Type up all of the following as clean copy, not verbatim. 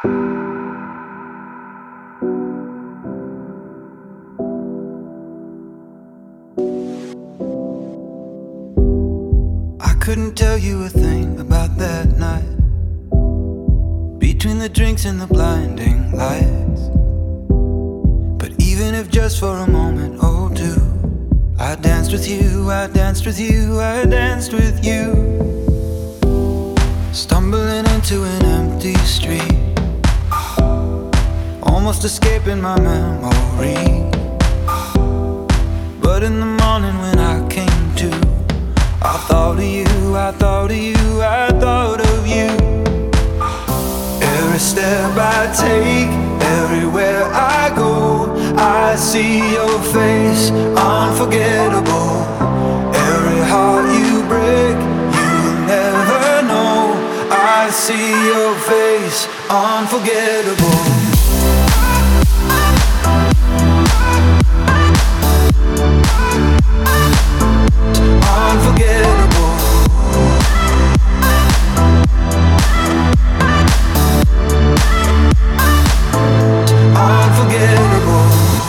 I couldn't tell you a thing about that night, between the drinks and the blinding lights. But even if just for a moment or two, I danced with you, I danced with you, I danced with you, stumbling into an empty street, almost escaping my memory. But in the morning when I came to, I thought of you, I thought of you, I thought of you. Every step I take, everywhere I go, I see your face, unforgettable. Every heart you break, you'll never know. I see your face, unforgettable. Unforgettable. Unforgettable.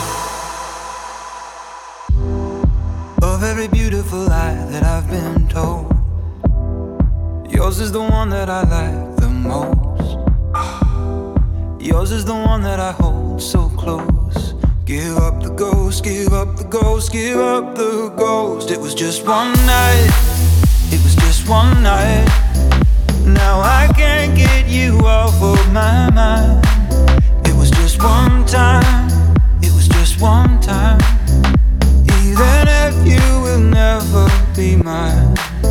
Of every beautiful lie that I've been told, yours is the one that I like the most. Yours is the one that I hold so close. Give up the ghost, give up the ghost, give up the ghost. It was just one night, it was just one night. Now I can't get you off of my mind. It was just one time, it was just one time. Even if you will never be mine.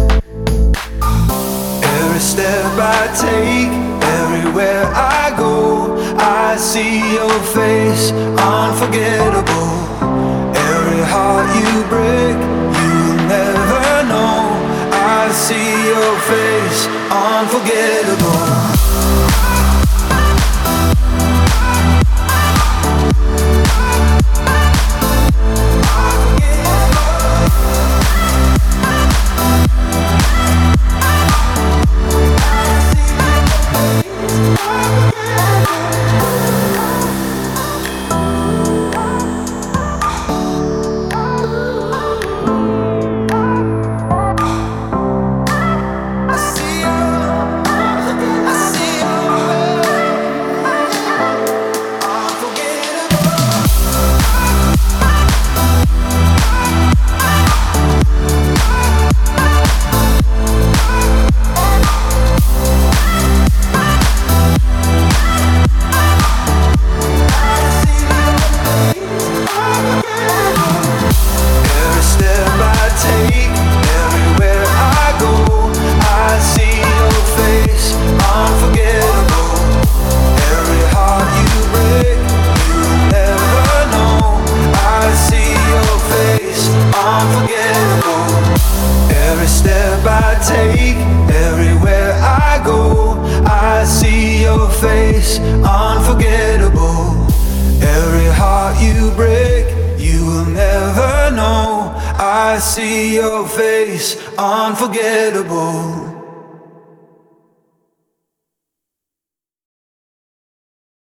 Every step I take, everywhere I go, I see your face, unforgettable. Every heart you break, you'll never know. I see your face, unforgettable. Every step I take, everywhere I go, I see your face, unforgettable. Every heart you break, you will never know. I see your face, unforgettable.